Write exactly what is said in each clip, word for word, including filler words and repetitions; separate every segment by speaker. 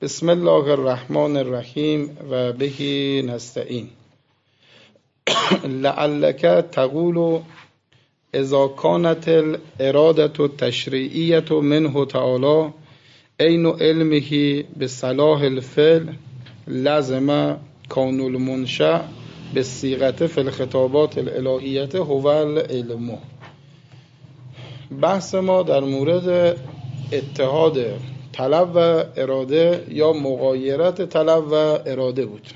Speaker 1: بسم الله الرحمن الرحیم و بهی نستعین. لعلک تقول اذا كانت الاراده التشریعیه منه تعالی عین علمه بصلاح الفعل لازم کون المنشأ بالصیغه فی الخطابات الالهیه هو العلم. بحث ما در مورد اتحاد طلب و اراده یا مغایرت طلب و اراده بود.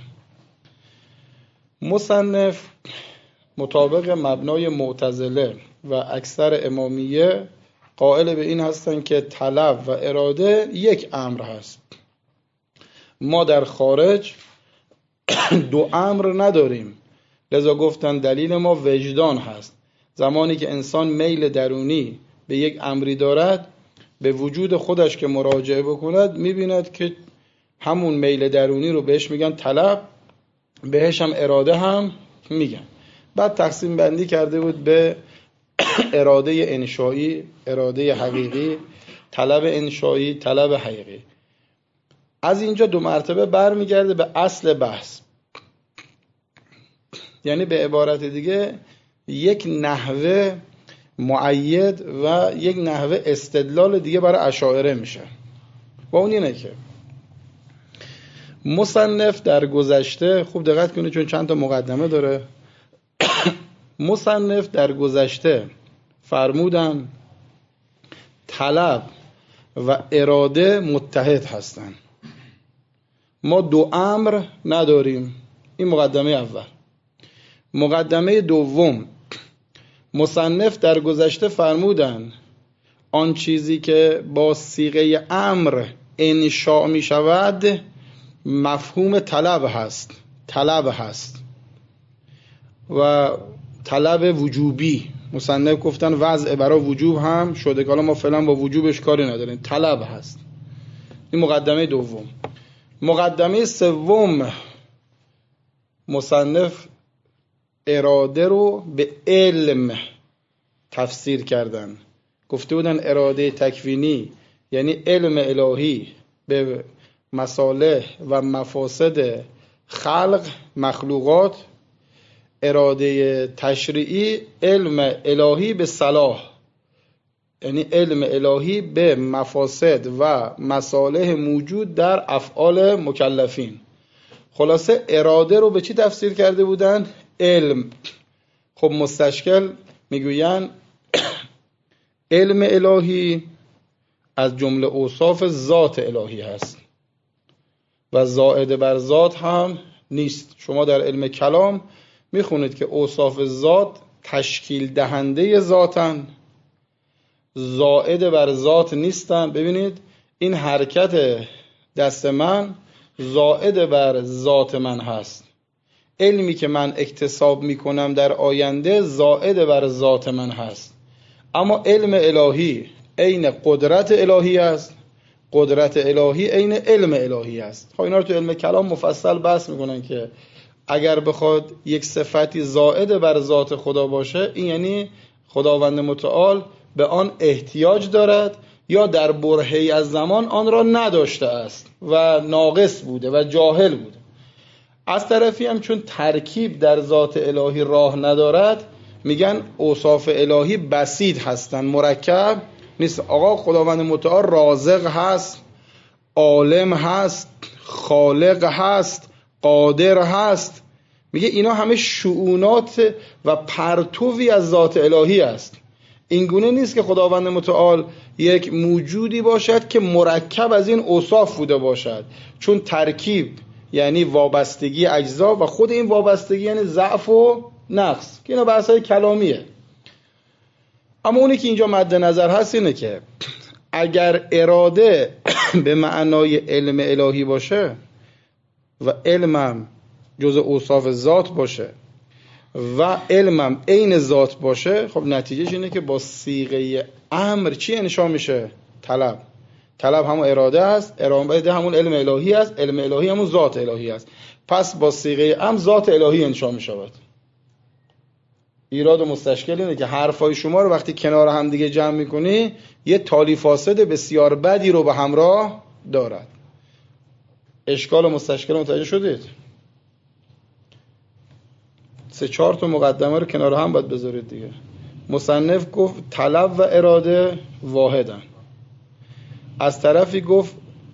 Speaker 1: مصنف مطابق مبنای معتزله و اکثر امامیه قائل به این هستند که طلب و اراده یک امر هست. ما در خارج دو امر نداریم، لذا گفتن دلیل ما وجدان هست. زمانی که انسان میل درونی به یک امری دارد، به وجود خودش که مراجعه بکند میبیند که همون میل درونی رو بهش میگن طلب، بهش هم اراده هم میگن. بعد تقسیم بندی کرده بود به اراده انشایی، اراده حقیقی، طلب انشایی، طلب حقیقی. از اینجا دو مرتبه برمیگرده به اصل بحث، یعنی به عبارت دیگه یک نحوه مؤید و یک نحوه استدلال دیگه برای اشاعره میشه. و اون اینه که مصنف در گذشته، خوب دقت کنید چون چند تا مقدمه داره، مصنف در گذشته فرمودن طلب و اراده متحد هستن. ما دو امر نداریم. این مقدمه اول. مقدمه دوم، مصنف در گذشته فرمودن آن چیزی که با صیغه امر انشاء می شود مفهوم طلب هست، طلب هست و طلب وجوبی. مصنف گفتن وضع برای وجوب هم شده که حالا ما فعلا با وجوبش کاری نداریم، طلب هست. این مقدمه دوم. مقدمه سوم، مصنف اراده رو به علم تفسیر کردن. گفته بودن اراده تکوینی یعنی علم الهی به مصالح و مفاسد خلق مخلوقات، اراده تشریعی علم الهی به صلاح یعنی علم الهی به مفاسد و مصالح موجود در افعال مکلفین. خلاصه اراده رو به چی تفسیر کرده بودن؟ علم. خب مستشکل میگوین علم الهی از جمله اوصاف ذات الهی هست و زائد بر ذات هم نیست. شما در علم کلام میخونید که اوصاف ذات تشکیل دهنده ذاتن، زائد بر ذات نیستن. ببینید این حرکت دست من زائد بر ذات من هست، علمی که من اکتساب میکنم در آینده زائد بر ذات من هست. اما علم الهی عین قدرت الهی است، قدرت الهی عین علم الهی است. خب اینا رو تو علم کلام مفصل بحث میکنن که اگر بخواد یک صفتی زائد بر ذات خدا باشه، این یعنی خداوند متعال به آن احتیاج دارد یا در برهه‌ای از زمان آن را نداشته است و ناقص بوده و جاهل بوده. از طرفی هم چون ترکیب در ذات الهی راه ندارد، میگن اوصاف الهی بسیط هستن، مرکب نیست. آقا خداوند متعال رازق هست، عالم هست، خالق هست، قادر هست. میگه اینا همه شؤونات و پرتوی از ذات الهی است. این گونه نیست که خداوند متعال یک موجودی باشد که مرکب از این اوصاف بوده باشد، چون ترکیب یعنی وابستگی اجزا و خود این وابستگی یعنی ضعف و نقص، که اینا بحثای کلامیه. اما اونی که اینجا مد نظر هست اینه که اگر اراده به معنای علم الهی باشه و علمم جز اوصاف ذات باشه و علمم عین ذات باشه، خب نتیجهش اینه که با صیغه امر چی انشا میشه؟ طلب. طلب همون اراده است، اراده همون علم الهی است، علم الهی همون ذات الهی است. پس با صیغه امر ذات الهی انشا میشود. ایراد و مستشکل اینه که حرفای شما رو وقتی کنار هم دیگه جمع میکنی یه تالی فاسد بسیار بدی رو به همراه دارد. اشکال و مستشکل متوجه شدید؟ سه چهار تا مقدمه رو کنار هم باید بذارید دیگه. مصنف گفت طلب و اراده واحدن. از طرفی گفت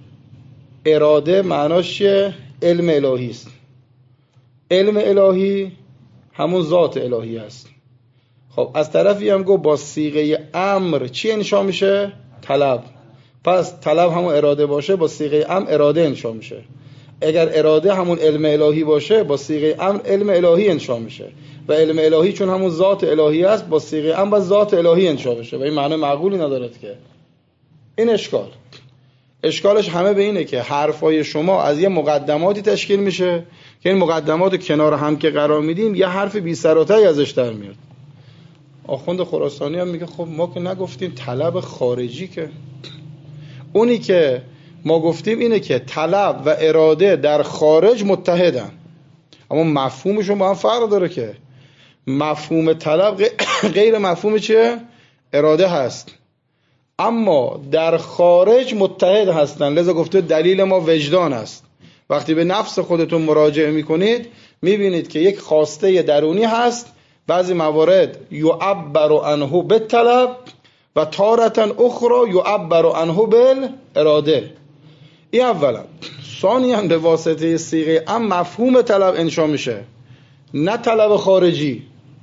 Speaker 1: اراده معناش چیه؟ علم الهی است. علم الهی همون ذات الهی است. خب از طرفی هم گفت با صیغه امر چی انشا میشه؟ طلب. پس طلب همون اراده باشه، با صیغه امر اراده انشا میشه. اگر اراده همون علم الهی باشه، با صیغه امر علم الهی انشا میشه. و علم الهی چون همون ذات الهی است، با صیغه امر با ذات الهی انشا بشه. و این معنی معقولی ندارد که. این اشکال. اشکالش همه به اینه که حرفای شما از یه مقدماتی تشکیل میشه که این مقدمات کنار هم که قرار میدیم یه حرف بی سر و ته ازش در میاد. آخوند خراسانی هم میگه خب ما که نگفتیم طلب خارجی، که اونی که ما گفتیم اینه که طلب و اراده در خارج متحدن، اما مفهومشون با هم فرق داره. که مفهوم طلب غیر مفهوم چیه؟ اراده هست، اما در خارج متحد هستن. لذا گفته دلیل ما وجدان است. وقتی به نفس خودتون مراجعه میکنید میبینید که یک خواسته درونی هست، بعضی موارد یعبر عنه بالطلب و تارة اخرى یعبر عنه بالاراده. این اولا. ثانیاً به واسطه صیغه ام مفهوم طلب انشا میشه، نه طلب خارجی.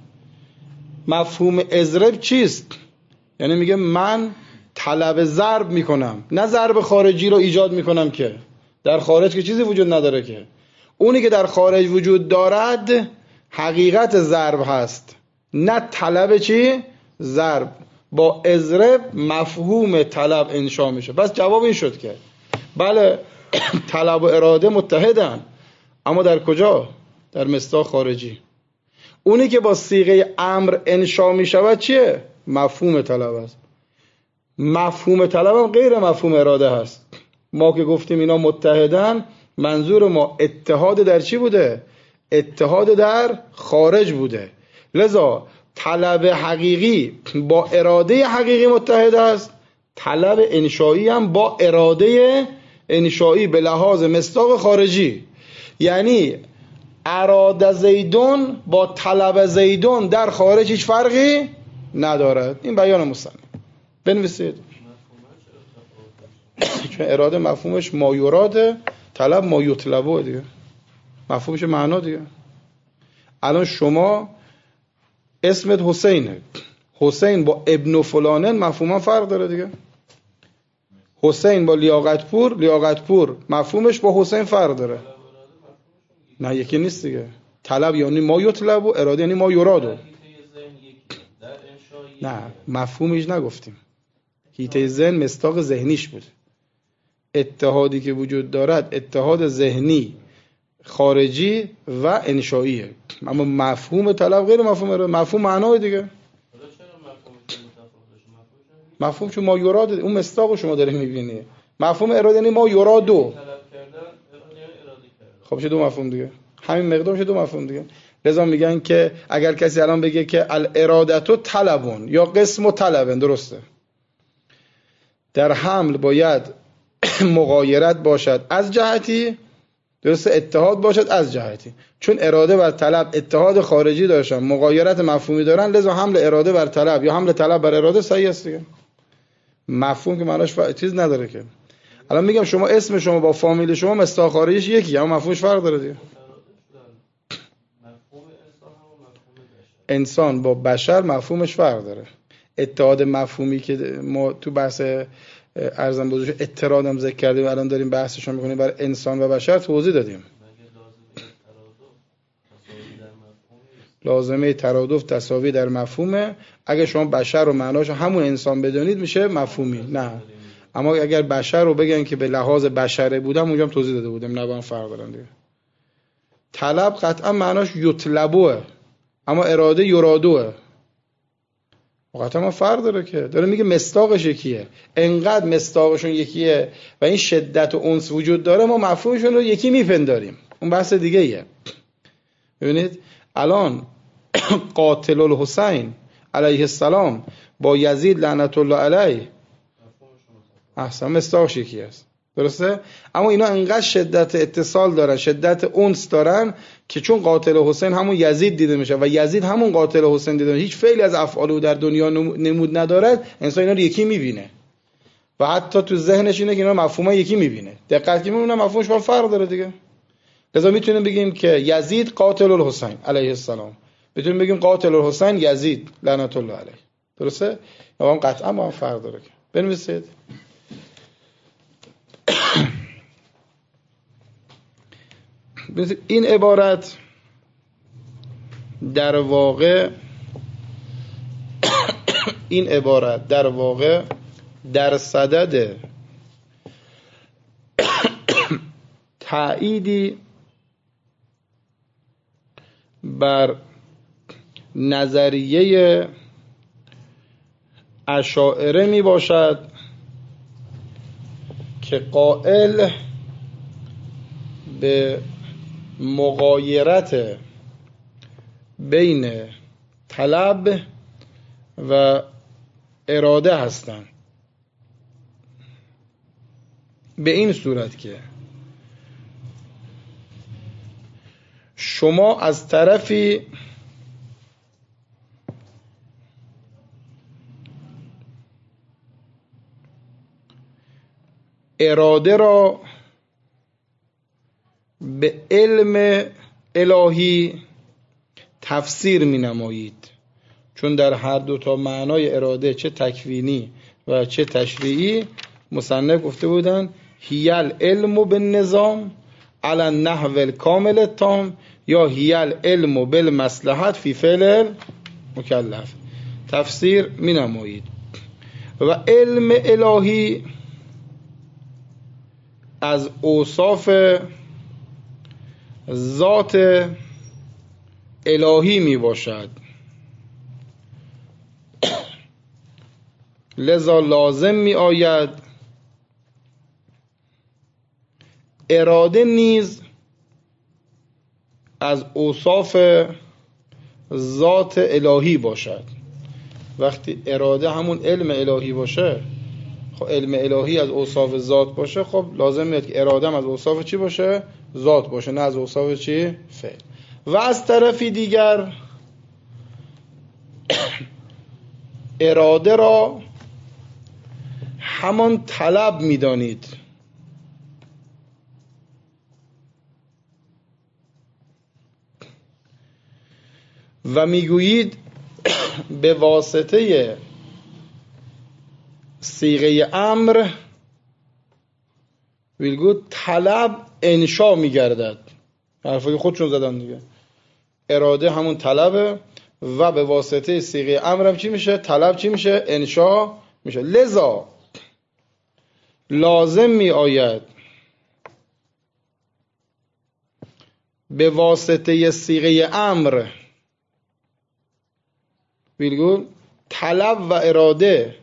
Speaker 1: مفهوم اضرب چیست؟ یعنی میگه من طلب ضرب میکنم، نه ضرب خارجی رو ایجاد میکنم. که در خارج که چیزی وجود نداره. که اونی که در خارج وجود دارد حقیقت ضرب هست، نه طلب چی؟ ضرب. با اضرب مفهوم طلب انشا میشه. پس جواب این شد که بله طلب و اراده متحدن، اما در کجا؟ در مصداق خارجی. اونی که با صیغه امر انشا میشود چیه؟ مفهوم طلب است. مفهوم طلب هم غیر مفهوم اراده هست. ما که گفتیم اینا متحدن، منظور ما اتحاد در چی بوده؟ اتحاد در خارج بوده. لذا طلب حقیقی با اراده حقیقی متحد است، طلب انشایی هم با اراده انشایی به لحاظ مصداق خارجی. یعنی اراده زیدون با طلب زیدون در خارج هیچ فرقی ندارد. این بیان مصنف. بنویسید. چون اراده مفهومش ما یراده، طلب ما یطلبه دیگه، مفهومش معنا دیگه. الان شما اسمت حسینه، حسین با ابن فلانن مفهوما فرق داره دیگه. حسین با لیاقتپور، لیاقتپور مفهومش با حسین فرق داره. نه یکی نیست دیگه. طلب یعنی ما یطلب و اراده یعنی ما یرادو. نه مفهومش نگفتیم. هیته ذهن مصداق ذهنیش بود. اتحادی که وجود دارد اتحاد ذهنی خارجی و انشائیه، اما مفهوم طلب غیر مفهوم اراده. مفهوم معنای دیگه. مفهوم چون ما یراد، اون مصداق شما داره میبینی. مفهوم اراده یعنی ما یرادو. خب چه دو مفهوم دیگه، همین مقدار چه دو مفهوم دیگه. لذا میگن که اگر کسی الان بگه که الارادتو طلبون یا قسم طلبن، درسته، در حمل باید مغایرت باشد از جهتی، درسته، اتحاد باشد از جهتی. چون اراده بر طلب اتحاد خارجی داشتن، مغایرت مفهومی دارن، لذا حمل اراده بر طلب یا حمل طلب بر اراده صحیح است دیگه. مفهوم که معناش ف... چیز نداره که. الان میگم شما اسم شما با فامیل شما مصداق خارجیش یکی، اما مفهومش فرق داره دیگه. انسان با بشر مفهومش فرق داره. اتحاد مفهومی که ما تو بحث ارزم بزرگ اترادم ذکر کردیم، الان داریم بحثش رو میکنیم برای انسان و بشر، توضیح دادیم. لازمه ترادف تساوی در مفهومه. اگه شما بشر رو معناش همون انسان بدونید میشه مفهومی. نه، اما اگر بشر رو بگن که به لحاظ بشره بودم، اونجا هم توضیح داده بودیم نه با هم فرق دارن دیگه. طلب قطعا معناش یطلبوه، اما اراده یرادوه. قطعا ما فرق داره که داره میگه مصداقش یکیه. انقدر مصداقشون یکیه و این شدت و انس وجود داره، ما مفهومشون رو یکی میپنداریم. اون بحث دیگه ایه. ببینید الان قاتل الحسین علیه السلام با یزید لعنت الله علیه احسن مصداقش یکی است. درسته؟ اما اینا انقدر شدت اتصال دارن، شدت انس دارن که چون قاتل حسین همون یزید دیده میشه و یزید همون قاتل حسین دیده میشه، هیچ فعلی از افعال او در دنیا نمود ندارد، انسان اینا رو یکی میبینه و حتی تو ذهنش اینه که اینا مفهوما یکی میبینه. دقت که میبینه مفهومش با فرق داره دیگه. لذا میتونیم بگیم که یزید قاتل الحسین علیه السلام، میتونیم بگیم قاتل الحسین یزید لعنت الله علیه. درسته؟ یا هم قطعا با هم فرق داره. بنویسید. این عبارت در واقع این عبارت در واقع در صدد تأییدی بر نظریه اشاعره می باشد که قائل به مغایرت بین طلب و اراده هستند، به این صورت که شما از طرفی اراده را به علم الهی تفسیر می نمایید، چون در هر دو تا معنای اراده، چه تکوینی و چه تشریعی، مصنف گفته بودن هیل علم بالنظام علی النحو الکامل التام یا هیل علم بالمصلحت فی فعل مکلف. تفسیر می نمایید و علم الهی از اوصاف ذات الهی می باشد، لذا لازم می آید اراده نیز از اوصاف ذات الهی باشد. وقتی اراده همون علم الهی باشه، خب علم الهی از اوصاف ذات باشه، خب لازم میاد که اراده هم از اوصاف چی باشه؟ ذات باشه، نه از اوصاف چی؟ فعل. و از طرفی دیگر اراده را همان طلب میدانید و میگویید به واسطه صیغه امر ویلگو طلب انشا میگردد. حرفای خودشون زدن دیگه. اراده همون طلبه و به واسطه صیغه امر هم چی میشه؟ طلب چی میشه؟ انشا میشه. لذا لازم می آید به واسطه صیغه امر ویلگو طلب و اراده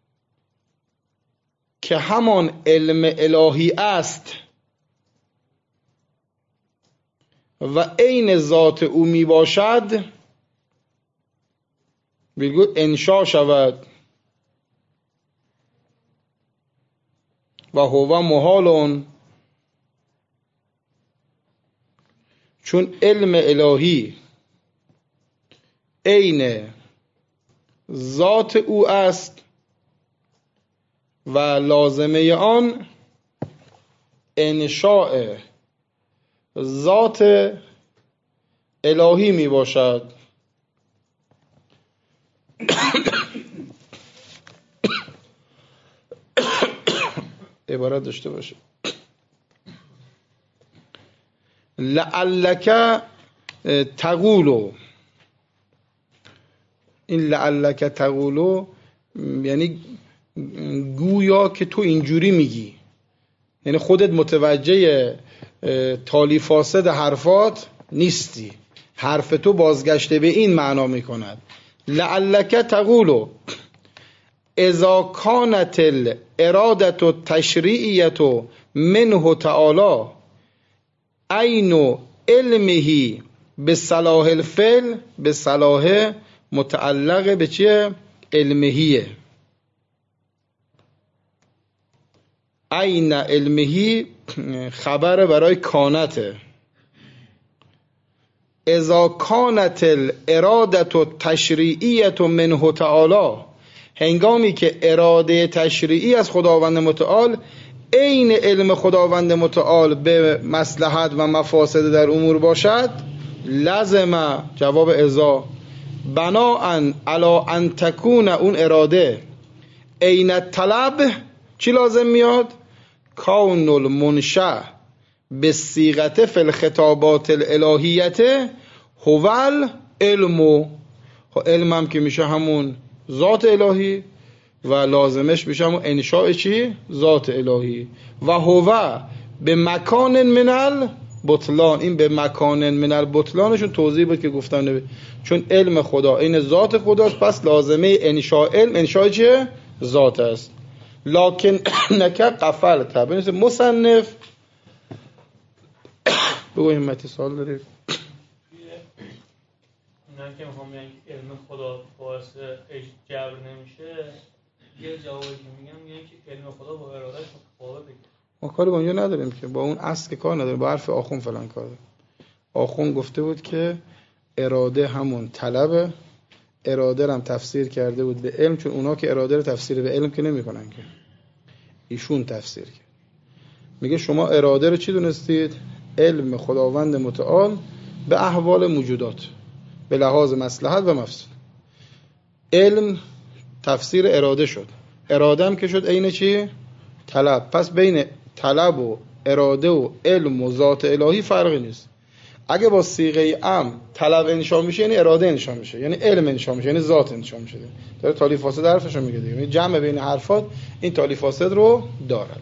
Speaker 1: که همان علم الهی است و عین ذات او می باشد ویلگو انشا شود و هو محالون، چون علم الهی عین ذات او است و لازمه آن انشاء ذات الهی می باشد. عبارت داشته باشه لعلک تقولو. این لعلک تقولو یعنی گویا که تو اینجوری میگی، یعنی خودت متوجه تالی فاسد حرفات نیستی، حرف تو بازگشته به این معنا میکند. لعلک تقولو اذا کانت الارادة التشریعیة منه تعالی عین علمه به صلاح الفعل، به صلاح متعلق به چیه؟ علمهیه. عین علمهی خبر برای کانته. اذا کانت الارادت التشریعیت منه تعالی، هنگامی که اراده تشریعی از خداوند متعال عین علم خداوند متعال به مصلحت و مفاسد در امور باشد، لازم، جواب اذا، بناء علی ان تکون اون اراده عین طلب، چی لازم میاد؟ کون المنشأ به صیغت فی الخطابات الالهیت هو العلم. علم هم که میشه همون ذات الهی و لازمش میشه همون انشاء چی؟ ذات الهی. و هو به مکان من البطلان، این به مکان من البطلانشون توضیح بود که گفتم نبید. چون علم خدا این ذات خداست، پس لازمه انشاء علم انشاء چیه؟ ذات است. لکن نکه قفل تبینید مصنف بگو همتی سال داری.
Speaker 2: اینا که میخوام بگم علم خدا باعث جبر نمیشه، یه جوابی که میگم میگن که علم خدا با ارادهش متفاوته.
Speaker 1: ما کاری با اونجا نداریم که، با اون اصل که کار نداریم، با حرف آخون فلان کار داریم. آخون گفته بود که اراده همون طلبه، اراده رو هم تفسیر کرده بود به علم، چون اونا که اراده رو تفسیر به علم که نمی کنن که، ایشون تفسیر کرد. میگه شما اراده رو چی دونستید؟ علم خداوند متعال به احوال موجودات به لحاظ مصلحت و مفسد. علم تفسیر اراده شد، اراده هم که شد عین چی؟ طلب. پس بین طلب و اراده و علم و ذات الهی فرقی نیست. اگه با صیغه ام طلب انشا میشه یعنی اراده انشا میشه، یعنی علم انشا میشه، یعنی ذات انشا میشه. داره تالیف فاسد حرفشو میگه دیگه، یعنی جمع بین حرفات این تالیف فاسد رو داره.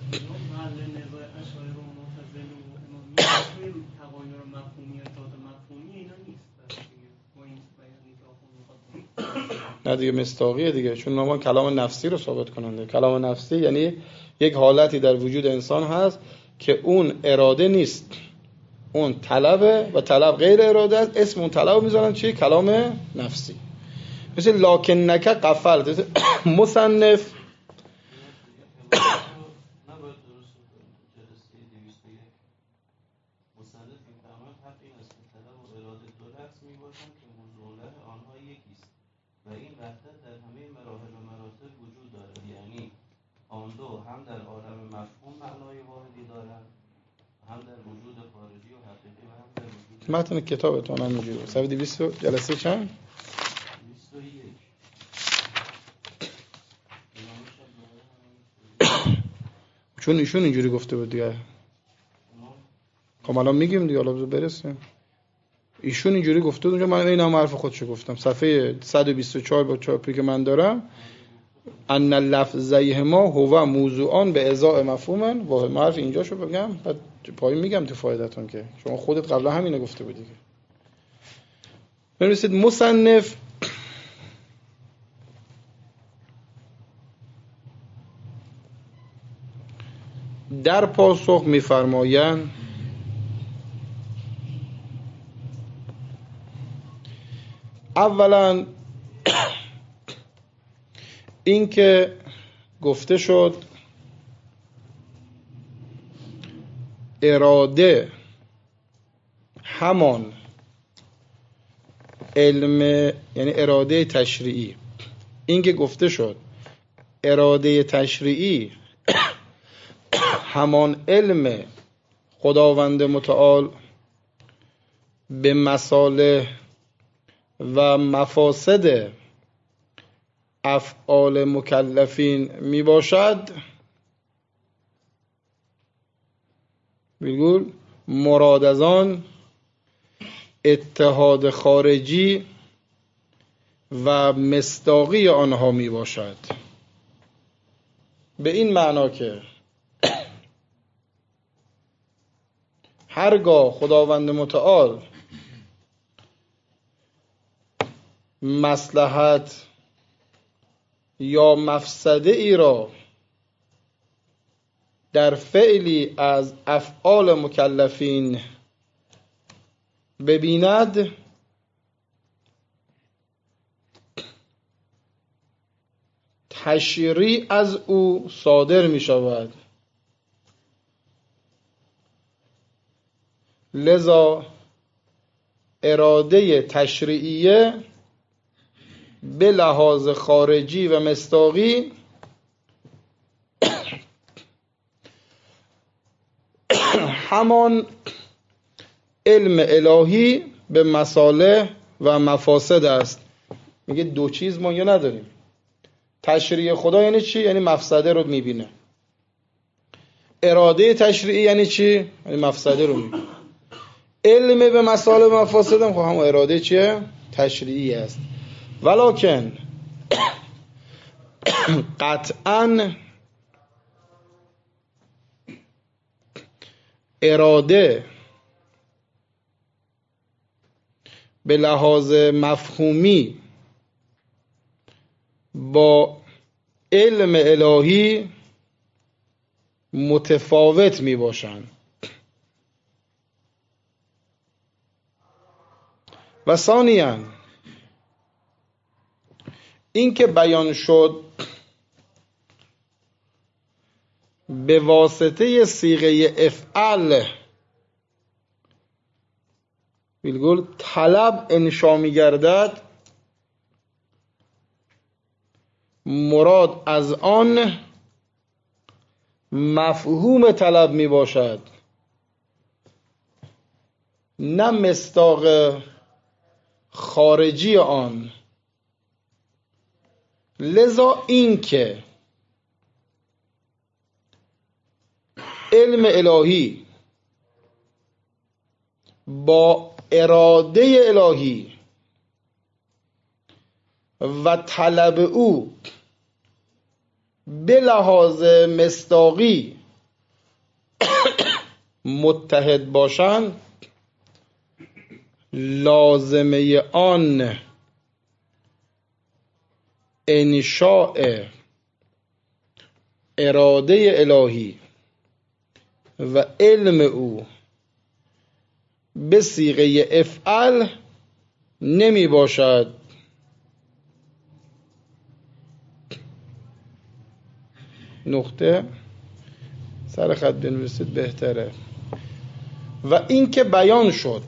Speaker 1: نه دیگه مصداقیه دیگه، چون ما کلام نفسی رو ثابت کننده. کلام نفسی یعنی یک حالتی در وجود انسان هست که اون اراده نیست، اون طلبه و طلب غیر اراده است، اسم اون طلب میذارن چی؟ کلام نفسی. مثل لکن نکه قفل مصنف
Speaker 3: و این وحدت در همه مراحل و مراتب وجود دارد، یعنی آن دو هم در عالم مفهوم معنای واحدی دارند، هم در وجود خارجی و حقیقی و هم در وجود
Speaker 1: متن کتابتون هم اینجوریه. صفحه دویست جلسه چند؟
Speaker 3: بیست و یک.
Speaker 1: چون ایشون اینجوری گفته بود دیگه. خب الان میگیم دیگه، حالا برسیم. ایشون اینجوری گفته بود، اونجا من این هم حرف خودشو گفتم. صفحه صد و بیست و چهار با چاپی که من دارم، ان لفظیهما هو موضوعان به ازاء مفهومن و ما حرف اینجاشو بگم بعد پایین میگم تو فایدتون که شما خودت قبلا همینو گفته بودی دیگه. بنویسید مصنف در پاسخ میفرمایند اولا این که گفته شد اراده همان علم، یعنی اراده تشریعی، این که گفته شد اراده تشریعی همان علم خداوند متعال به مصالح و مفاسد افعال مکلفین می باشد، بگول مراد از آن اتحاد خارجی و مصداقی آنها می باشد. به این معنا که هرگاه خداوند متعال مصلحت یا مفسده ای را در فعلی از افعال مکلفین ببیند، تشریع از او صادر می شود لذا اراده تشریعیه به لحاظ خارجی و مصداقی همان علم الهی به مصالح و مفاسد است. میگه دو چیز ما یا نداریم. تشریع خدا یعنی چی؟ یعنی مفسده رو میبینه. اراده تشریعی یعنی چی؟ یعنی مفسده رو میبینه. علم به مصالح و مفاسد هم خب هم اراده چیه؟ تشریعی است. ولکن قطعاً اراده به لحاظ مفهومی با علم الهی متفاوت می باشند. و ثانیاً این که بیان شد به واسطه صیغه افعل بالگل طلب انشا می گردد، مراد از آن مفهوم طلب می باشد، نه مصداق خارجی آن. لذا این که علم الهی با اراده الهی و طلب او به لحاظ مصداقی متحد باشند، لازمه آن انشاء اراده الهی و علم او به صیغه افعل نمی باشد. نقطه سر خط بنویسید بهتره. و این که بیان شد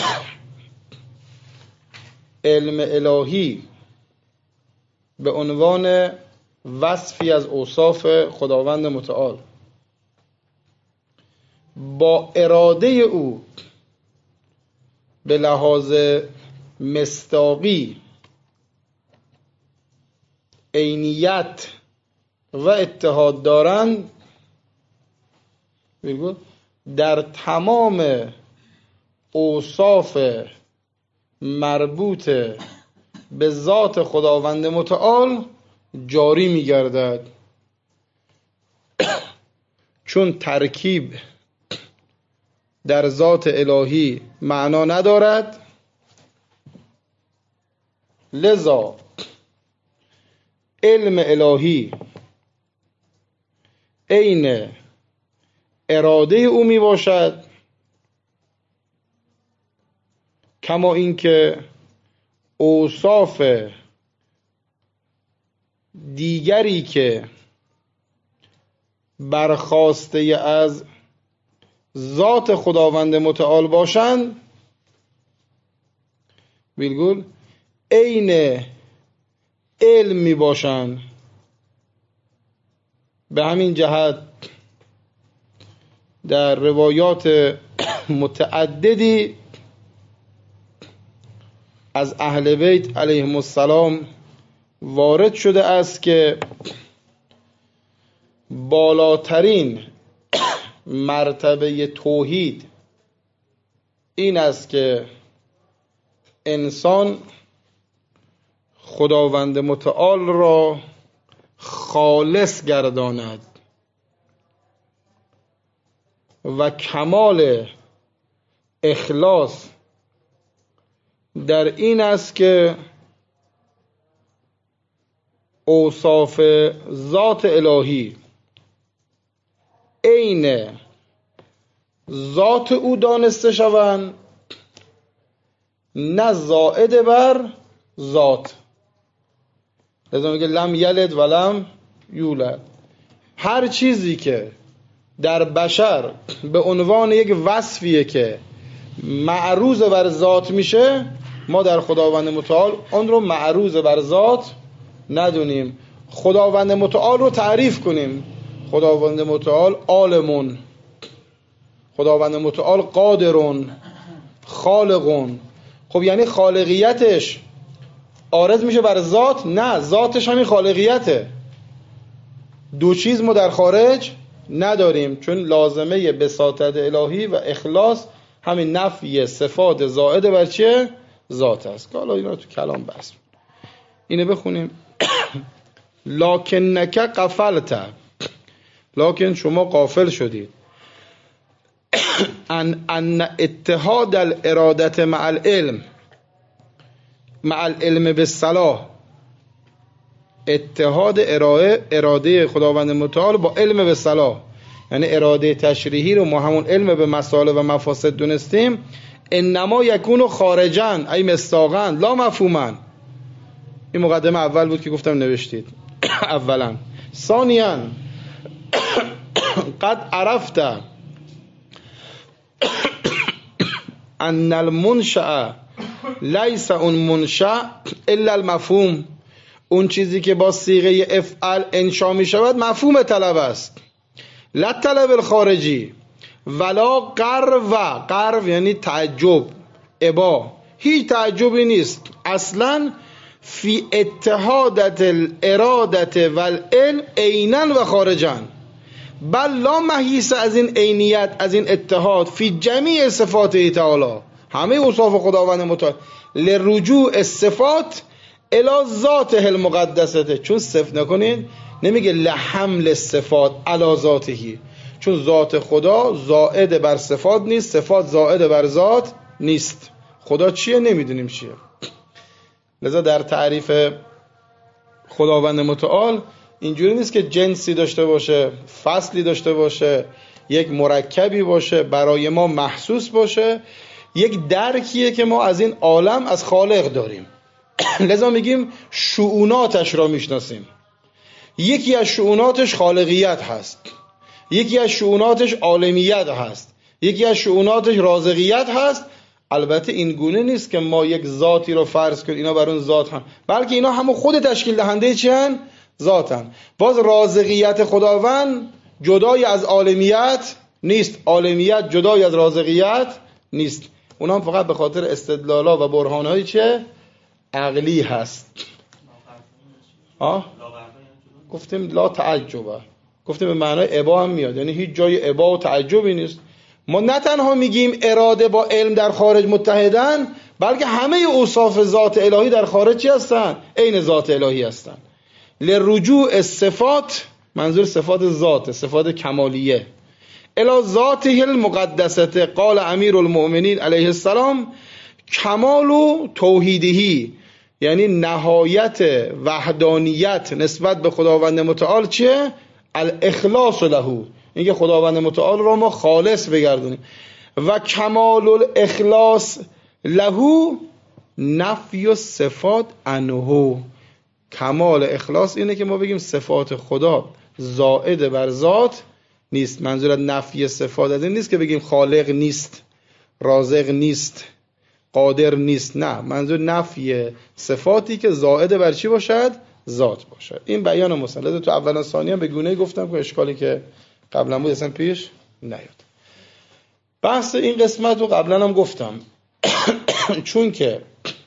Speaker 1: علم الهی به عنوان وصفی از اوصاف خداوند متعال با اراده او به لحاظ مصداقی عینیت و اتحاد دارند، در تمام اوصاف مربوط به ذات خداوند متعال جاری می گردد. چون ترکیب در ذات الهی معنا ندارد، لذا علم الهی عین اراده او می باشد، کما اینکه اوصاف دیگری که برخواسته از ذات خداوند متعال باشند بالگل عین علم می باشند. به همین جهت در روایات متعددی از اهل بیت علیهم السلام وارد شده است که بالاترین مرتبه توحید این است که انسان خداوند متعال را خالص گرداند و کمال اخلاص در این است که اوصاف ذات الهی عین ذات او دانسته شوند، نه زائد بر ذات. لذا میگه لم یلد و لم یولد. هر چیزی که در بشر به عنوان یک وصفیه که معروض بر ذات میشه، ما در خداوند متعال اون رو معروض بر ذات ندونیم. خداوند متعال رو تعریف کنیم. خداوند متعال عالمون، خداوند متعال قادرون، خالقون. خب یعنی خالقیتش عارض میشه بر ذات؟ نه، ذاتش همین خالقیته. دو چیز ما در خارج نداریم، چون لازمه بساطت الهی و اخلاص همین نفی صفات زائد بر چه؟ ذات است. که حالا اینا تو کلام بس اینه بخونیم. لکنک غفلت، لکن شما غافل شدید، ان ان اتحاد الارادت مع العلم، مع العلم بالصلاح، اتحاد اراده خداوند متعال با علم به صلاح، یعنی اراده تشریحی رو ما همون علم به مصالح و مفاسد دونستیم، انما یکون خارجا ای مستاقا لا مفهوما. این مقدمه اول بود که گفتم نوشتید. اولا. ثانیا قد عرفت ان المنشأ لیس اون منشأ الا المفهوم. اون چیزی که با صیغه افعل انشا می شود مفهوم طلب است، لا طلب الخارجی. ولا قرو، قرو یعنی تعجب، ابا، هیچ تعجبی نیست اصلا فی اتحادت الارادت والعلم عینا و خارجا، بل لا محیص از این عینیت، از این اتحاد، فی جمیع صفات تعالی، همه اوصاف خداوند متعال، لرجوع الصفات الی ذاته المقدسته. چون صفت نکنید نمیگه لحمل صفات علی ذاتهی، چون ذات خدا زائد بر صفات نیست، صفات زائد بر ذات نیست. خدا چیه نمیدونیم چیه. لذا در تعریف خداوند متعال اینجوری نیست که جنسی داشته باشه، فصلی داشته باشه، یک مرکبی باشه برای ما محسوس باشه، یک درکیه که ما از این عالم از خالق داریم. لذا میگیم شؤوناتش را میشناسیم. یکی از شؤوناتش خالقیت هست، یکی از شؤوناتش عالمیت هست، یکی از شؤوناتش رازقیت هست. البته این گونه نیست که ما یک ذاتی رو فرض کنیم اینا بر اون ذات هم، بلکه اینا همون خود تشکیل دهنده چی هن؟ ذاتن. باز رازقیت خداوند جدای از عالمیت نیست، عالمیت جدای از رازقیت نیست. اونا هم فقط به خاطر استدلالا و برهانهای چه؟ عقلی هست. آه؟ گفتیم لا تعجبه، گفتیم به معنای ابا هم میاد، یعنی هیچ جای ابا و تعجبی نیست. ما نه تنها میگیم اراده با علم در خارج متحدن، بلکه همه اوصاف ذات الهی در خارج چی هستن؟ عین ذات الهی هستن. لرجوع الصفات، منظور صفات ذات، صفات کمالیه، الی ذاته المقدسه. قال امیر المؤمنین علیه السلام کمال و توحیدهی، یعنی نهایت وحدانیت نسبت به خداوند متعال چیه؟ الاخلاص له، اینکه خداوند متعال را ما خالص بگردونیم. و کمال الاخلاص له نفی صفات عنه. کمال اخلاص اینه که ما بگیم صفات خدا زائد بر ذات نیست. منظور از نفی صفات از این نیست که بگیم خالق نیست، رازق نیست، قادر نیست. نه، منظور نفی صفاتی که زائد بر چی باشد؟ ذات باشد. این بیان مسلط تو اول ثانیه به گونه‌ای گفتم که اشکالی که قبلا بود اصلا پیش نیاد. بحث این قسمت رو قبلا هم گفتم چون که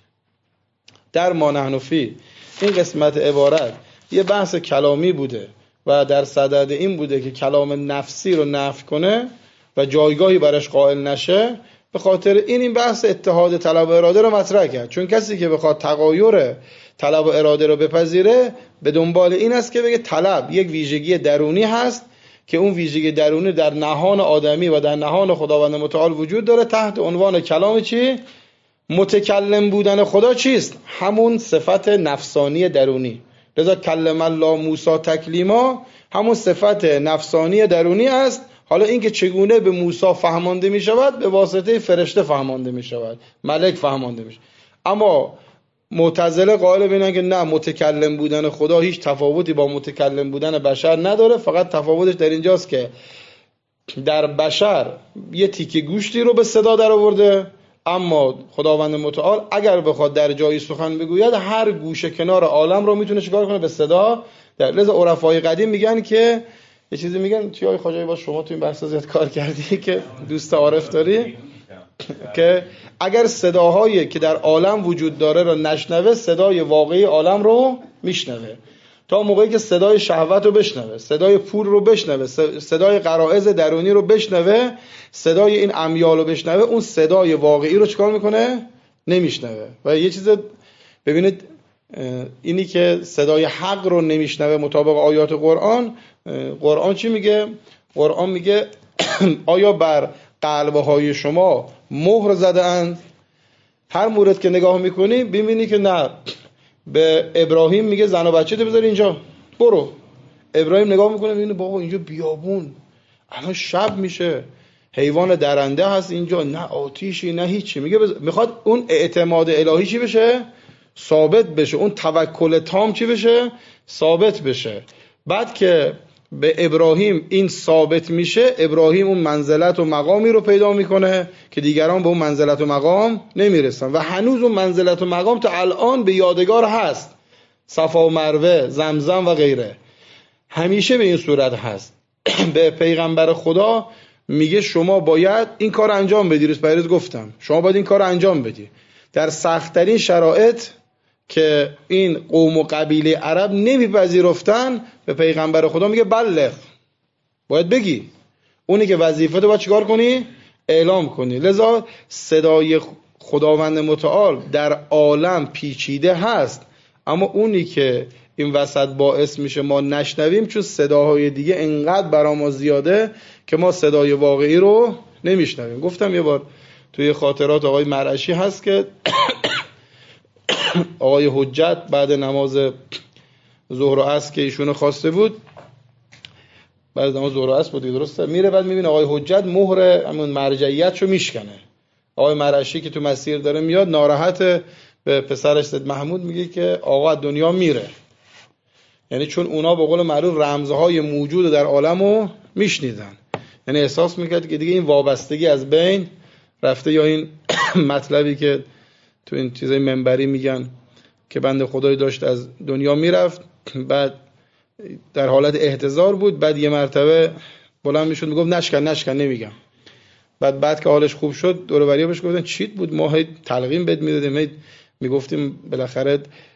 Speaker 1: در ما نحن فی این قسمت عبارت یه بحث کلامی بوده و در صدد این بوده که کلام نفسی رو نفی کنه و جایگاهی برش قائل نشه، به خاطر این این بحث اتحاد طلب و اراده رو مطرح کرد. چون کسی که بخواد تغایر طلب و اراده رو بپذیره به دنبال این است که بگه طلب یک ویژگی درونی هست که اون ویژگی درونی در نهان آدمی و در نهان خداوند متعال وجود داره. تحت عنوان کلام چی؟ متکلم بودن خدا چیست؟ همون صفت نفسانی درونی. لذا کلم الله موسی تکلیما همون صفت نفسانی درونی است. حالا این که چگونه به موسی فهمانده می شود؟ به واسطه فرشته فهمانده می شود، ملک فهمانده می شود. اما معتزله قائل بینن که نه، متکلم بودن خدا هیچ تفاوتی با متکلم بودن بشر نداره، فقط تفاوتش در اینجاست که در بشر یه تیکه گوشتی رو به صدا در آورده، اما خداوند متعال اگر بخواد در جایی سخن بگوید هر گوشه کنار عالم رو میتونه چیکار کنه؟ به صدا در. لذا عرفای قدیم میگن که یه چیزی میگن چی های خواجه با شما تو این بحث زیاد کار کردی که دوست عارف داری که اگر صداهایی که در عالم وجود داره رو نشنوه، صدای واقعی عالم رو میشنوه. تا موقعی که صدای شهوت رو بشنوه، صدای پول رو بشنوه، صدای غرائز درونی رو بشنوه، صدای این امیال رو بشنوه، اون صدای واقعی رو چیکار میکنه؟ نمیشنوه. و یه چیز ببینید، اینی که صدای حق رو نمیشنوه مطابق آیات قرآن، قرآن چی میگه؟ قرآن میگه آیا بر قلب‌های شما مهر زده اند؟ هر مورد که نگاه میکنی ببینی که نه. به ابراهیم میگه زن و بچه تو بذار اینجا، برو. ابراهیم نگاه میکنه میبینه بابا اینجا بیابون، الان شب میشه، حیوان درنده هست اینجا، نه آتیشی نه هیچی. میگه بز... میخواد اون اعتماد الهی چی بشه؟ ثابت بشه. اون توکل تام چی بشه؟ ثابت بشه. بعد که به ابراهیم این ثابت میشه، ابراهیم اون منزلت و مقامی رو پیدا میکنه که دیگران به اون منزلت و مقام نمیرسن. و هنوز اون منزلت و مقام تا الان به یادگار هست. صفا و مروه، زمزم و غیره، همیشه به این صورت هست. به پیغمبر خدا میگه شما باید این کار انجام بدی. روز پیروز گفتم شما باید این کار انجام بدی در سخت‌ترین شرایط که این قوم و قبیله عرب نمیپذیرفتن. به پیغمبر خدا میگه بلغ، باید بگی. اونی که وظیفه تو باید چیکار کنی؟ اعلام کنی. لذا صدای خداوند متعال در عالم پیچیده هست، اما اونی که این وسط باعث میشه ما نشنویم، چون صداهای دیگه انقدر برا ما زیاده که ما صدای واقعی رو نمیشنویم. گفتم یه بار توی خاطرات آقای مرعشی هست که آقای حجت بعد نماز ظهر و عصر که ایشونو خواسته بود، بعد نماز ظهر و عصر بود درسته، میره بعد میبینه آقای حجت مهر همون مرجعیتشو میشکنه. آقای مرعشی که تو مسیر داره میاد ناراحت، به پسرش سید محمود میگه که آقا از دنیا میره. یعنی چون اونا به قول معروف رمزهای موجود در عالمو میشنیدن، یعنی احساس میکرد که دیگه این وابستگی از بین رفته، یا این مطلبی که تو این چیزای منبری میگن که بنده خدایی داشت از دنیا میرفت، بعد در حالت احتضار بود، بعد یه مرتبه بلند میشد میگفت نشکن نشکن نمیگم. بعد بعد که حالش خوب شد دور و بریا بهش گفتن چیت بود؟ ما هی تلقین بهت میدادیم، هی میگفتیم بالاخره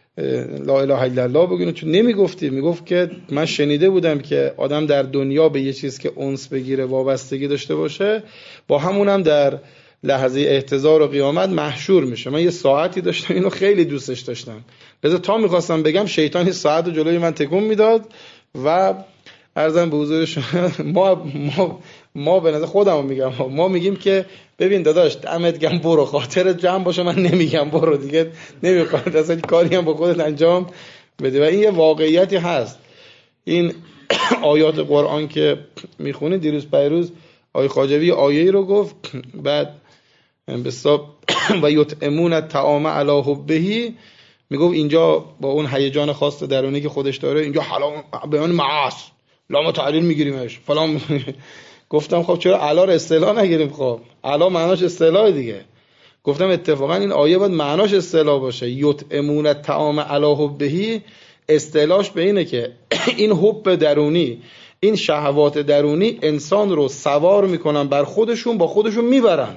Speaker 1: لا اله الا الله بگین، چون نمیگفتی. میگفت که من شنیده بودم که آدم در دنیا به یه چیز که انس بگیره، وابستگی داشته باشه، با همونم در لحظه احتضار و قیامت محشور میشه. من یه ساعتی داشتم اینو خیلی دوستش داشتم، لذا تا میخواستم بگم شیطانی ساعت رو جلوی من تکون میداد. و عرضم به حضور شما ما ما ما به نظر خودم میگم، ما میگیم که ببین داداش دمت گرم برو، خاطرت جمع باشه، من نمیگم برو دیگه، نمیخواد اصلا کاری هم با خودت انجام بده. و این یه واقعیتی هست. این آیات قرآن که میخونید، دیروز پیروز آیه خواجوی آیه‌ای رو گفت، بعد بساب و یطعمون الطعام علی حبه، میگفت اینجا با اون هیجان خاص درونی که خودش داره، اینجا حلال بیان معاص لام تعلیل میگیریمش فلان. گفتم خب چرا علا رو اصطلاح نگیریم؟ خب علا معناش اصطلاح دیگه. گفتم اتفاقا این آیه باید معناش اصطلاح باشه. یطعمون الطعام علی حبه اصطلاحش به اینه که این حب درونی، این شهوات درونی انسان رو سوار میکنن بر خودشون، با خودشون میبرن،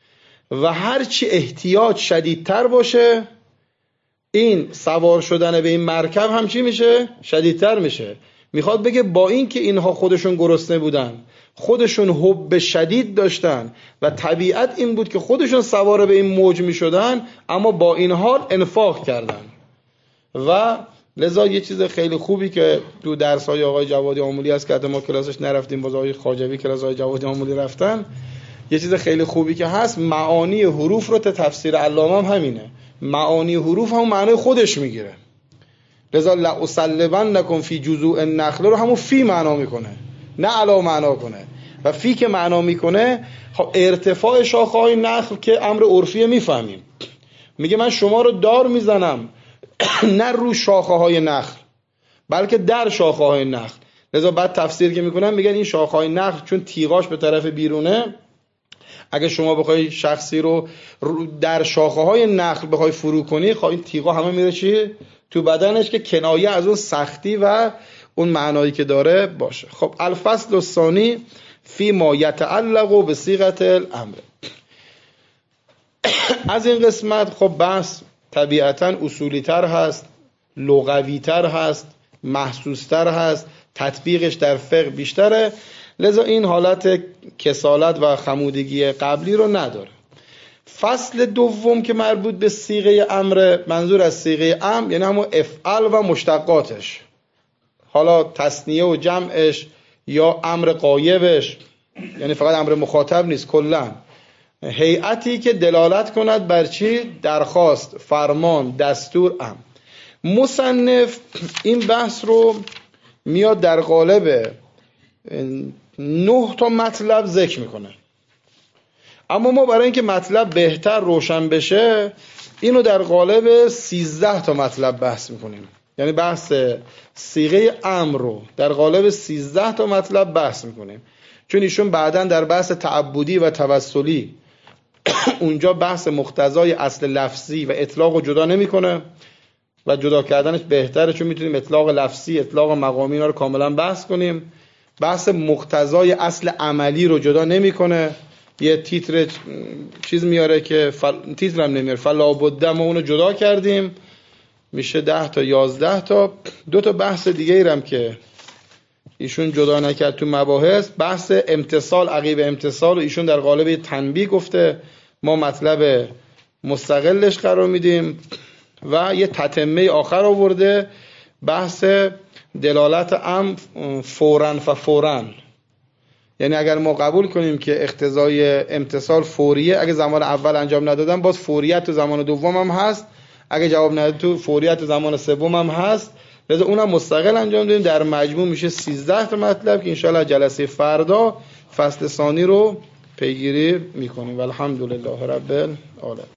Speaker 1: و هرچی احتیاج شدیدتر باشه این سوار شدن به این مرکب هم چی میشه؟ شدیدتر میشه. میخواد بگه با این که اینها خودشون گرسنه بودن، خودشون حب شدید داشتن و طبیعت این بود که خودشون سوار به این موج میشدن، اما با این حال انفاق کردن. و لذا یه چیز خیلی خوبی که تو درس‌های آقای جوادی آمولی هست که ما کلاسش نرفتیم، باز آقای خواجوی کلاس آقای جوادی آمولی رفتن، یه چیز خیلی خوبی که هست، معانی حروف رو تا تفسیر علامه هم همینه. معانی حروف هم معنی خودش میگیره. لذا لأصلبنکم فی جذوع النخل رو همون فی معنا میکنه، نه علا معنا کنه. و فی که معنا میکنه خب ارتفاع شاخه‌های نخل که امر عرفی میفهمیم. میگه من شما رو دار میزنم نه رو شاخه‌های نخل، بلکه در شاخه‌های نخل. لذا بعد تفسیر که میکنن میگن این شاخهای نخل چون تیغاش به طرف بیرونه، اگه شما بخوای شخصی رو در شاخه های نخل بخوای فرو کنی، خب این تیغا همه میره چی؟ تو بدنش، که کنایه از اون سختی و اون معنایی که داره باشه. خب الفصل الثانی فی ما یتعلق بصیغه الامر. از این قسمت خب بحث طبیعتاً اصولی تر هست، لغوی تر هست، محسوس تر هست، تطبیقش در فقه بیشتره، لذا این حالت کسالت و خمودگی قبلی رو نداره. فصل دوم که مربوط به صیغه امر، منظور از صیغه امر یعنی همون افعل و مشتقاتش، حالا تثنیه و جمعش یا امر غایبش، یعنی فقط امر مخاطب نیست، کلا هیئتی که دلالت کند بر چی؟ درخواست، فرمان، دستور، امر. مصنف این بحث رو میاد در قالب نه تا مطلب ذکر میکنه، اما ما برای اینکه مطلب بهتر روشن بشه اینو در قالب سیزده تا مطلب بحث میکنیم. یعنی بحث صیغه امر رو در قالب سیزده تا مطلب بحث میکنیم، چون ایشون بعداً در بحث تعبدی و توسلی اونجا بحث مقتضای اصل لفظی و اطلاق رو جدا نمیکنه و جدا کردنش بهتره، چون میتونیم اطلاق لفظی، اطلاق مقامی اینا رو کاملا بحث کنیم. بحث مقتضای اصل عملی رو جدا نمیکنه، یه تیتر چیز میاره که فل... تیتر هم نمیاره، فلا بد، ما اونو جدا کردیم، میشه ده تا یازده تا. دو تا بحث دیگه ایرم که ایشون جدا نکرد تو مباحث، بحث امتصال، عقیب امتصال، و ایشون در قالب تنبیه گفته، ما مطلب مستقلش قرار میدیم. و یه تتمه آخر آورده، بحث دلالت ام فوراً فوراً، یعنی اگر ما قبول کنیم که اقتضای امتصال فوریه، اگه زمان اول انجام ندادن باز فوریت تو زمان دوم هم هست، اگه جواب نداد تو فوریت تو زمان سوم هم هست، لذا اونم مستقل انجام دادیم. در مجموع میشه سیزده تا مطلب که انشاءالله جلسه فردا فصل ثانی رو پیگیری میکنیم. والحمدلله رب العالمین.